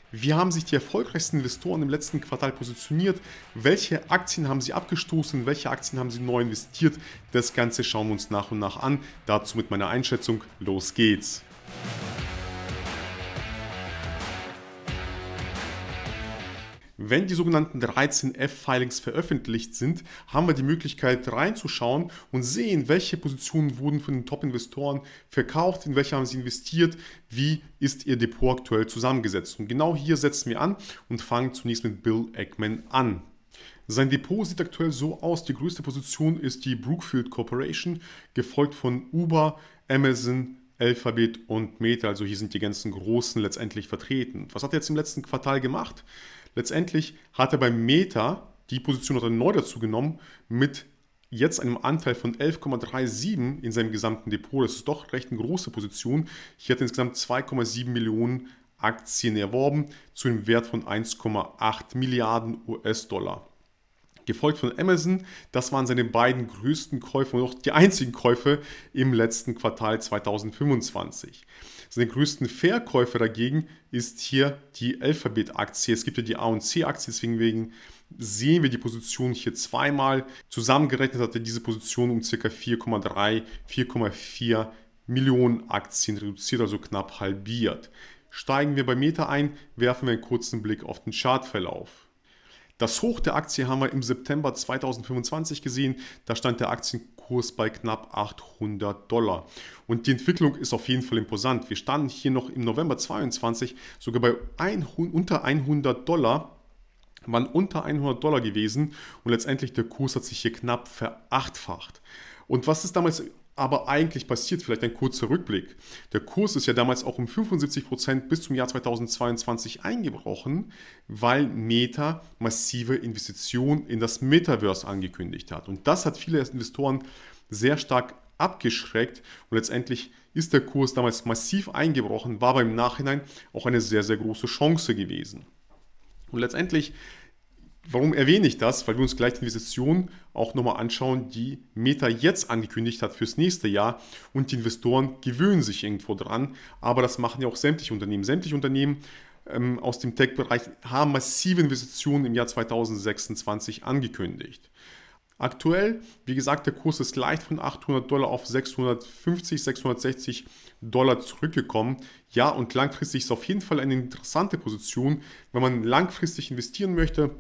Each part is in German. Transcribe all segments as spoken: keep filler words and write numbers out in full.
Wie haben sich die erfolgreichsten Investoren im letzten Quartal positioniert? Welche Aktien haben sie abgestoßen? Welche Aktien haben sie neu investiert? Das Ganze schauen wir uns nach und nach an. Dazu mit meiner Einschätzung. Los geht's! Wenn die sogenannten dreizehn F-Filings veröffentlicht sind, haben wir die Möglichkeit reinzuschauen und sehen, welche Positionen wurden von den Top-Investoren verkauft, in welche haben sie investiert, wie ist ihr Depot aktuell zusammengesetzt. Und genau hier setzen wir an und fangen zunächst mit Bill Ackman an. Sein Depot sieht aktuell so aus, die größte Position ist die Brookfield Corporation, gefolgt von Uber, Amazon, Alphabet und Meta, also hier sind die ganzen Großen letztendlich vertreten. Was hat er jetzt im letzten Quartal gemacht? Letztendlich hat er bei Meta, die Position hat er neu dazu genommen, mit jetzt einem Anteil von elf Komma siebenunddreißig in seinem gesamten Depot. Das ist doch recht eine große Position. Hier hat er insgesamt zwei Komma sieben Millionen Aktien erworben zu einem Wert von eins Komma acht Milliarden U S-Dollar. Gefolgt von Amazon, das waren seine beiden größten Käufe und auch die einzigen Käufe im letzten Quartal zweitausendfünfundzwanzig. Seine größten Verkäufe dagegen ist hier die Alphabet-Aktie. Es gibt ja die A und C-Aktie, deswegen sehen wir die Position hier zweimal. Zusammengerechnet hat er diese Position um ca. vier Komma drei, vier Komma vier Millionen Aktien reduziert, also knapp halbiert. Steigen wir bei Meta ein, werfen wir einen kurzen Blick auf den Chartverlauf. Das Hoch der Aktie haben wir im September zweitausendfünfundzwanzig gesehen. Da stand der Aktienkurs bei knapp achthundert Dollar. Und die Entwicklung ist auf jeden Fall imposant. Wir standen hier noch im November zweiundzwanzig sogar bei unter hundert Dollar, waren unter hundert Dollar gewesen und letztendlich der Kurs hat sich hier knapp verachtfacht. Und was ist damals aber eigentlich passiert? Vielleicht ein kurzer Rückblick. Der Kurs ist ja damals auch um fünfundsiebzig Prozent bis zum Jahr zweitausendzweiundzwanzig eingebrochen, weil Meta massive Investitionen in das Metaverse angekündigt hat. Und das hat viele Investoren sehr stark abgeschreckt und letztendlich ist der Kurs damals massiv eingebrochen, war aber im Nachhinein auch eine sehr, sehr große Chance gewesen. Und letztendlich, warum erwähne ich das? Weil wir uns gleich die Investitionen auch nochmal anschauen, die Meta jetzt angekündigt hat fürs nächste Jahr und die Investoren gewöhnen sich irgendwo dran, aber das machen ja auch sämtliche Unternehmen. Sämtliche Unternehmen ähm, aus dem Tech-Bereich haben massive Investitionen im Jahr zweitausendsechsundzwanzig angekündigt. Aktuell, wie gesagt, der Kurs ist leicht von achthundert Dollar auf sechshundertfünfzig, sechshundertsechzig Dollar zurückgekommen. Ja, und langfristig ist auf jeden Fall eine interessante Position. Wenn man langfristig investieren möchte,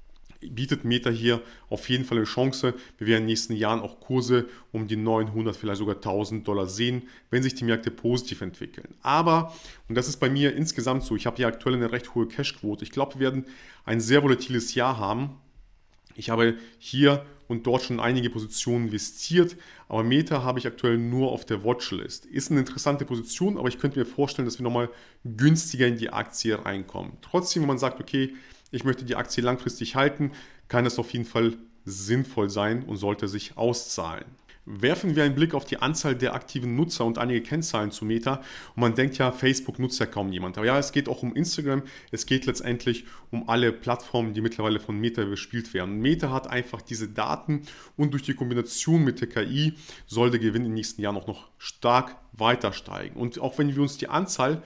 bietet Meta hier auf jeden Fall eine Chance. Wir werden in den nächsten Jahren auch Kurse um die neunhundert, vielleicht sogar tausend Dollar sehen, wenn sich die Märkte positiv entwickeln. Aber, und das ist bei mir insgesamt so, ich habe hier aktuell eine recht hohe Cashquote. Ich glaube, wir werden ein sehr volatiles Jahr haben. Ich habe hier und dort schon einige Positionen investiert, aber Meta habe ich aktuell nur auf der Watchlist. Ist eine interessante Position, aber ich könnte mir vorstellen, dass wir nochmal günstiger in die Aktie reinkommen. Trotzdem, wenn man sagt, okay, ich möchte die Aktie langfristig halten, kann es auf jeden Fall sinnvoll sein und sollte sich auszahlen. Werfen wir einen Blick auf die Anzahl der aktiven Nutzer und einige Kennzahlen zu Meta. Und man denkt ja, Facebook nutzt ja kaum jemand. Aber ja, es geht auch um Instagram. Es geht letztendlich um alle Plattformen, die mittlerweile von Meta bespielt werden. Meta hat einfach diese Daten und durch die Kombination mit der K I soll der Gewinn in den nächsten Jahren auch noch stark weiter steigen. Und auch wenn wir uns die Anzahl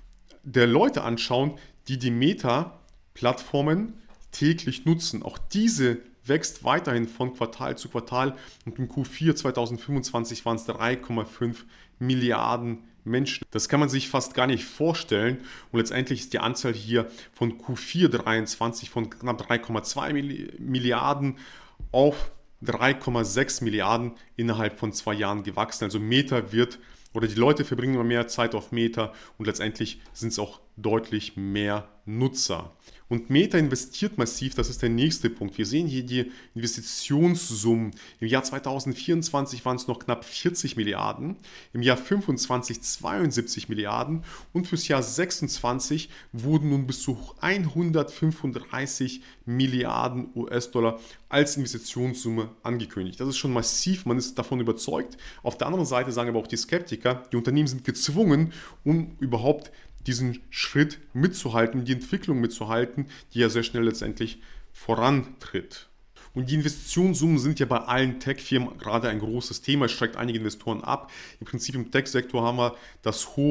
der Leute anschauen, die die Meta-Plattformen täglich nutzen, auch diese wächst weiterhin von Quartal zu Quartal und im Q vier zweitausendfünfundzwanzig waren es drei Komma fünf Milliarden Menschen. Das kann man sich fast gar nicht vorstellen und letztendlich ist die Anzahl hier von Q vier dreiundzwanzig von knapp drei Komma zwei Milliarden auf drei Komma sechs Milliarden innerhalb von zwei Jahren gewachsen. Also Meta wird, oder die Leute verbringen immer mehr Zeit auf Meta und letztendlich sind es auch deutlich mehr Nutzer. Und Meta investiert massiv, das ist der nächste Punkt. Wir sehen hier die Investitionssummen. Im Jahr zweitausendvierundzwanzig waren es noch knapp vierzig Milliarden, im Jahr fünfundzwanzig zweiundsiebzig Milliarden und fürs Jahr sechsundzwanzig wurden nun bis zu hundertfünfunddreißig Milliarden U S-Dollar als Investitionssumme angekündigt. Das ist schon massiv, man ist davon überzeugt. Auf der anderen Seite sagen aber auch die Skeptiker, die Unternehmen sind gezwungen, um überhaupt diesen Schritt mitzuhalten, die Entwicklung mitzuhalten, die ja sehr schnell letztendlich vorantritt. Und die Investitionssummen sind ja bei allen Tech-Firmen gerade ein großes Thema, es schreckt einige Investoren ab. Im Prinzip im Tech-Sektor haben wir das Hoch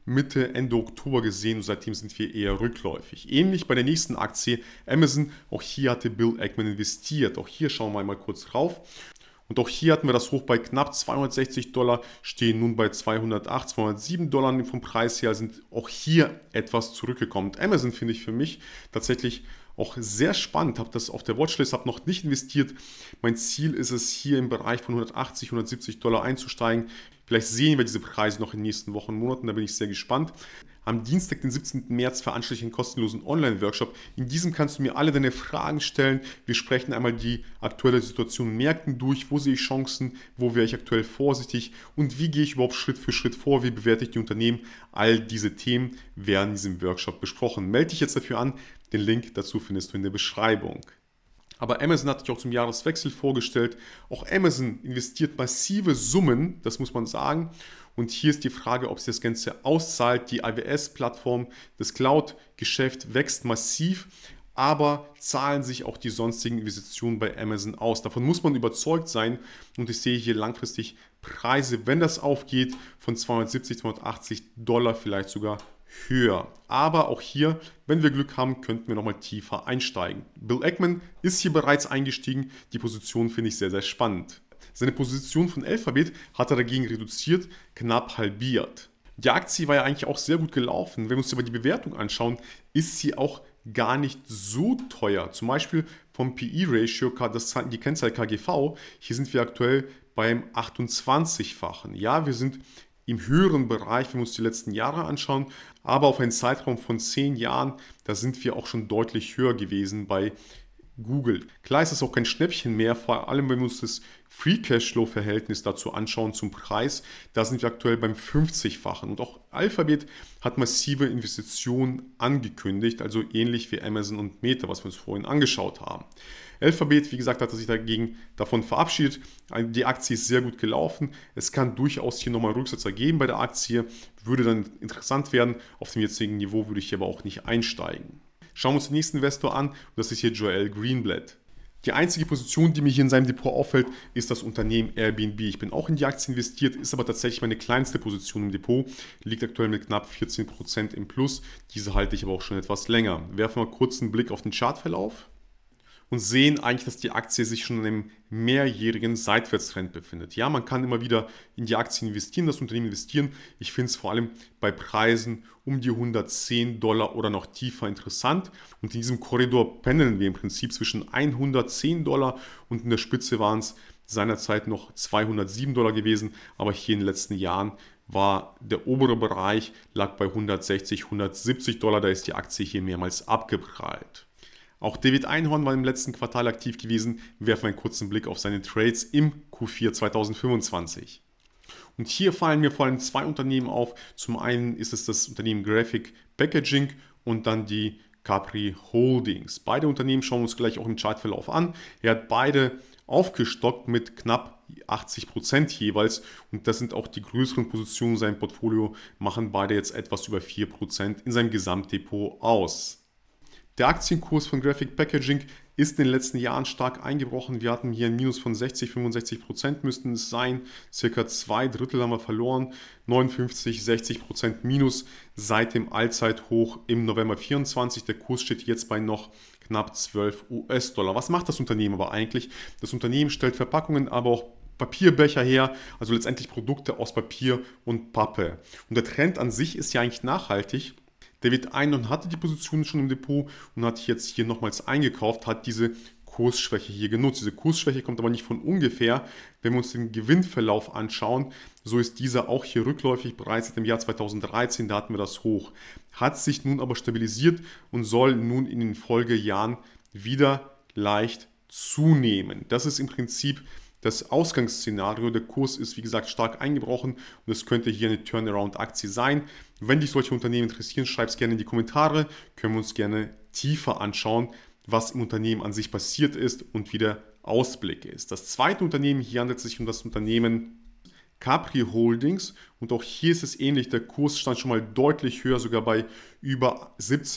Mitte, Ende Oktober gesehen und seitdem sind wir eher rückläufig. Ähnlich bei der nächsten Aktie, Amazon, auch hier hatte Bill Ackman investiert. Auch hier schauen wir einmal kurz drauf. Und auch hier hatten wir das Hoch bei knapp zweihundertsechzig Dollar, stehen nun bei zweihundertacht, zweihundertsieben Dollar vom Preis her, sind auch hier etwas zurückgekommen. Amazon finde ich für mich tatsächlich auch sehr spannend, habe das auf der Watchlist, habe noch nicht investiert. Mein Ziel ist es, hier im Bereich von hundertachtzig, hundertsiebzig Dollar einzusteigen. Vielleicht sehen wir diese Preise noch in den nächsten Wochen und Monaten, da bin ich sehr gespannt. Am Dienstag, den siebzehnten März, veranstalte ich einen kostenlosen Online-Workshop. In diesem kannst du mir alle deine Fragen stellen. Wir sprechen einmal die aktuelle Situation in Märkten durch. Wo sehe ich Chancen? Wo wäre ich aktuell vorsichtig? Und wie gehe ich überhaupt Schritt für Schritt vor? Wie bewerte ich die Unternehmen? All diese Themen werden in diesem Workshop besprochen. Melde dich jetzt dafür an. Den Link dazu findest du in der Beschreibung. Aber Amazon hat sich auch zum Jahreswechsel vorgestellt. Auch Amazon investiert massive Summen, das muss man sagen. Und hier ist die Frage, ob sich das Ganze auszahlt. Die I W S-Plattform, das Cloud-Geschäft wächst massiv, aber zahlen sich auch die sonstigen Investitionen bei Amazon aus. Davon muss man überzeugt sein und ich sehe hier langfristig Preise, wenn das aufgeht, von zweihundertsiebzig, zweihundertachtzig Dollar vielleicht sogar höher. Aber auch hier, wenn wir Glück haben, könnten wir nochmal tiefer einsteigen. Bill Ackman ist hier bereits eingestiegen. Die Position finde ich sehr, sehr spannend. Seine Position von Alphabet hat er dagegen reduziert, knapp halbiert. Die Aktie war ja eigentlich auch sehr gut gelaufen. Wenn wir uns aber die Bewertung anschauen, ist sie auch gar nicht so teuer. Zum Beispiel vom P E-Ratio, das die Kennzahl K G V, hier sind wir aktuell beim achtundzwanzig-fachen. Ja, wir sind im höheren Bereich, wenn wir uns die letzten Jahre anschauen, aber auf einen Zeitraum von zehn Jahren, da sind wir auch schon deutlich höher gewesen bei Google. Klar ist das auch kein Schnäppchen mehr, vor allem wenn wir uns das Free Cashflow-Verhältnis dazu anschauen zum Preis, da sind wir aktuell beim fünfzig-fachen. Und auch Alphabet hat massive Investitionen angekündigt, also ähnlich wie Amazon und Meta, was wir uns vorhin angeschaut haben. Alphabet, wie gesagt, hat sich dagegen davon verabschiedet. Die Aktie ist sehr gut gelaufen. Es kann durchaus hier nochmal Rücksetzer geben bei der Aktie. Würde dann interessant werden. Auf dem jetzigen Niveau würde ich hier aber auch nicht einsteigen. Schauen wir uns den nächsten Investor an. Und das ist hier Joel Greenblatt. Die einzige Position, die mir hier in seinem Depot auffällt, ist das Unternehmen Airbnb. Ich bin auch in die Aktie investiert, ist aber tatsächlich meine kleinste Position im Depot. Liegt aktuell mit knapp vierzehn Prozent im Plus. Diese halte ich aber auch schon etwas länger. Werfen wir kurz einen Blick auf den Chartverlauf und sehen eigentlich, dass die Aktie sich schon in einem mehrjährigen Seitwärtstrend befindet. Ja, man kann immer wieder in die Aktien investieren, das Unternehmen investieren. Ich finde es vor allem bei Preisen um die hundertzehn Dollar oder noch tiefer interessant. Und in diesem Korridor pendeln wir im Prinzip zwischen hundertzehn Dollar und in der Spitze waren es seinerzeit noch zweihundertsieben Dollar gewesen. Aber hier in den letzten Jahren war der obere Bereich, lag bei hundertsechzig, hundertsiebzig Dollar. Da ist die Aktie hier mehrmals abgeprallt. Auch David Einhorn war im letzten Quartal aktiv gewesen. Wir werfen einen kurzen Blick auf seine Trades im Q vier zweitausendfünfundzwanzig. Und hier fallen mir vor allem zwei Unternehmen auf. Zum einen ist es das Unternehmen Graphic Packaging und dann die Capri Holdings. Beide Unternehmen schauen wir uns gleich auch im Chartverlauf an. Er hat beide aufgestockt mit knapp achtzig Prozent jeweils und das sind auch die größeren Positionen in seinem Portfolio, machen beide jetzt etwas über vier Prozent in seinem Gesamtdepot aus. Der Aktienkurs von Graphic Packaging ist in den letzten Jahren stark eingebrochen. Wir hatten hier ein Minus von sechzig, fünfundsechzig Prozent müssten es sein. Circa zwei Drittel haben wir verloren. neunundfünfzig, sechzig Prozent Minus seit dem Allzeithoch im November vierundzwanzig. Der Kurs steht jetzt bei noch knapp zwölf US-Dollar. Was macht das Unternehmen aber eigentlich? Das Unternehmen stellt Verpackungen, aber auch Papierbecher her, also letztendlich Produkte aus Papier und Pappe. Und der Trend an sich ist ja eigentlich nachhaltig. David Einhorn hatte die Position schon im Depot und hat jetzt hier nochmals eingekauft, hat diese Kursschwäche hier genutzt. Diese Kursschwäche kommt aber nicht von ungefähr. Wenn wir uns den Gewinnverlauf anschauen, so ist dieser auch hier rückläufig. Bereits seit dem Jahr zweitausenddreizehn, da hatten wir das Hoch. Hat sich nun aber stabilisiert und soll nun in den Folgejahren wieder leicht zunehmen. Das ist im Prinzip das Ausgangsszenario. Der Kurs ist wie gesagt stark eingebrochen und es könnte hier eine Turnaround-Aktie sein. Wenn dich solche Unternehmen interessieren, schreib es gerne in die Kommentare. Können wir uns gerne tiefer anschauen, was im Unternehmen an sich passiert ist und wie der Ausblick ist. Das zweite Unternehmen, hier handelt es sich um das Unternehmen Capri Holdings und auch hier ist es ähnlich. Der Kurs stand schon mal deutlich höher, sogar bei über siebzig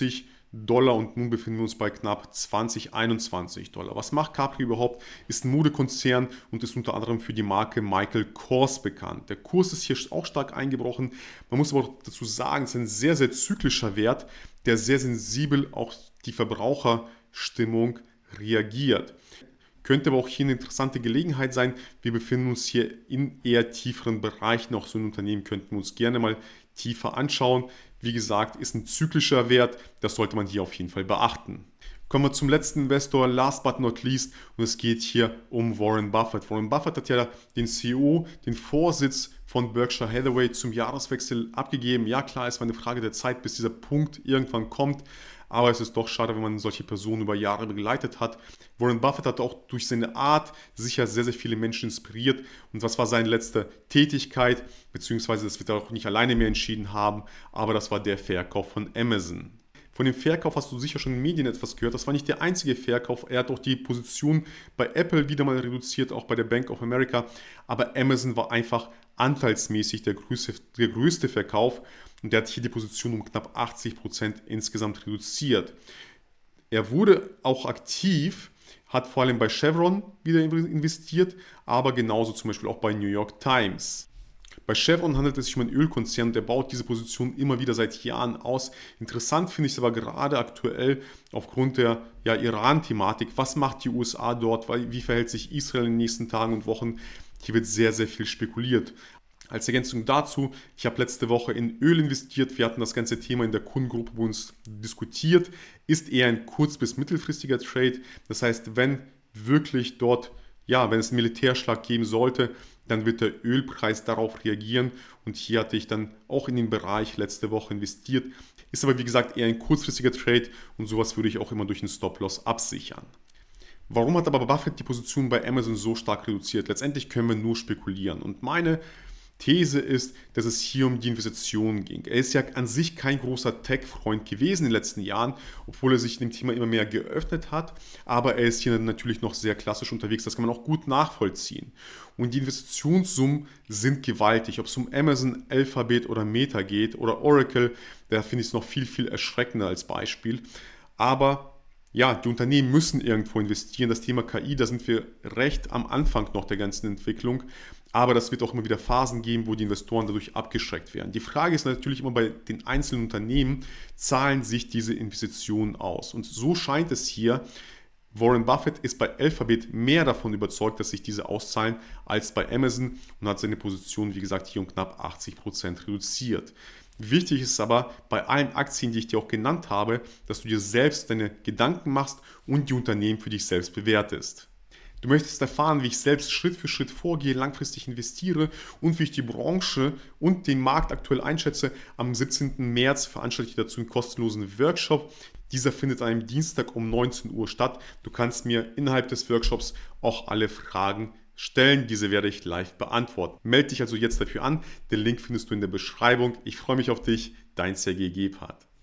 Dollar und nun befinden wir uns bei knapp zwanzig, einundzwanzig Dollar. Was macht Capri überhaupt? Ist ein Modekonzern und ist unter anderem für die Marke Michael Kors bekannt. Der Kurs ist hier auch stark eingebrochen. Man muss aber auch dazu sagen, es ist ein sehr, sehr zyklischer Wert, der sehr sensibel auf die Verbraucherstimmung reagiert. Könnte aber auch hier eine interessante Gelegenheit sein. Wir befinden uns hier in eher tieferen Bereichen. Auch so ein Unternehmen könnten wir uns gerne mal tiefer anschauen. Wie gesagt, ist ein zyklischer Wert. Das sollte man hier auf jeden Fall beachten. Kommen wir zum letzten Investor, last but not least. Und es geht hier um Warren Buffett. Warren Buffett hat ja den C E O, den Vorsitz von Berkshire Hathaway zum Jahreswechsel abgegeben. Ja klar, es war eine Frage der Zeit, bis dieser Punkt irgendwann kommt. Aber es ist doch schade, wenn man solche Personen über Jahre begleitet hat. Warren Buffett hat auch durch seine Art sicher sehr, sehr viele Menschen inspiriert. Und was war seine letzte Tätigkeit? Beziehungsweise das wird er auch nicht alleine mehr entschieden haben. Aber das war der Verkauf von Amazon. Von dem Verkauf hast du sicher schon in den Medien etwas gehört. Das war nicht der einzige Verkauf. Er hat auch die Position bei Apple wieder mal reduziert, auch bei der Bank of America. Aber Amazon war einfach anteilsmäßig der größte, der größte Verkauf. Und der hat hier die Position um knapp achtzig Prozent insgesamt reduziert. Er wurde auch aktiv, hat vor allem bei Chevron wieder investiert, aber genauso zum Beispiel auch bei New York Times. Bei Chevron handelt es sich um einen Ölkonzern und der baut diese Position immer wieder seit Jahren aus. Interessant finde ich es aber gerade aktuell aufgrund der ja, Iran-Thematik. Was macht die U S A dort? Wie verhält sich Israel in den nächsten Tagen und Wochen? Hier wird sehr, sehr viel spekuliert. Als Ergänzung dazu, ich habe letzte Woche in Öl investiert. Wir hatten das ganze Thema in der Kundengruppe bei uns diskutiert. Ist eher ein kurz- bis mittelfristiger Trade. Das heißt, wenn wirklich dort, ja, wenn es einen Militärschlag geben sollte, dann wird der Ölpreis darauf reagieren. Und hier hatte ich dann auch in den Bereich letzte Woche investiert. Ist aber wie gesagt eher ein kurzfristiger Trade und sowas würde ich auch immer durch einen Stop-Loss absichern. Warum hat aber Buffett die Position bei Amazon so stark reduziert? Letztendlich können wir nur spekulieren. Und meine These ist, dass es hier um die Investitionen ging. Er ist ja an sich kein großer Tech-Freund gewesen in den letzten Jahren, obwohl er sich dem Thema immer mehr geöffnet hat. Aber er ist hier natürlich noch sehr klassisch unterwegs. Das kann man auch gut nachvollziehen. Und die Investitionssummen sind gewaltig. Ob es um Amazon, Alphabet oder Meta geht oder Oracle, da finde ich es noch viel, viel erschreckender als Beispiel. Aber ja, die Unternehmen müssen irgendwo investieren. Das Thema K I, da sind wir recht am Anfang noch der ganzen Entwicklung. Aber das wird auch immer wieder Phasen geben, wo die Investoren dadurch abgeschreckt werden. Die Frage ist natürlich immer bei den einzelnen Unternehmen, zahlen sich diese Investitionen aus? Und so scheint es hier, Warren Buffett ist bei Alphabet mehr davon überzeugt, dass sich diese auszahlen, als bei Amazon und hat seine Position, wie gesagt, hier um knapp achtzig Prozent reduziert. Wichtig ist aber bei allen Aktien, die ich dir auch genannt habe, dass du dir selbst deine Gedanken machst und die Unternehmen für dich selbst bewertest. Du möchtest erfahren, wie ich selbst Schritt für Schritt vorgehe, langfristig investiere und wie ich die Branche und den Markt aktuell einschätze. Am siebzehnten März veranstalte ich dazu einen kostenlosen Workshop. Dieser findet an einem Dienstag um neunzehn Uhr statt. Du kannst mir innerhalb des Workshops auch alle Fragen stellen. Diese werde ich live beantworten. Melde dich also jetzt dafür an. Den Link findest du in der Beschreibung. Ich freue mich auf dich. Dein Sergej Gebhardt.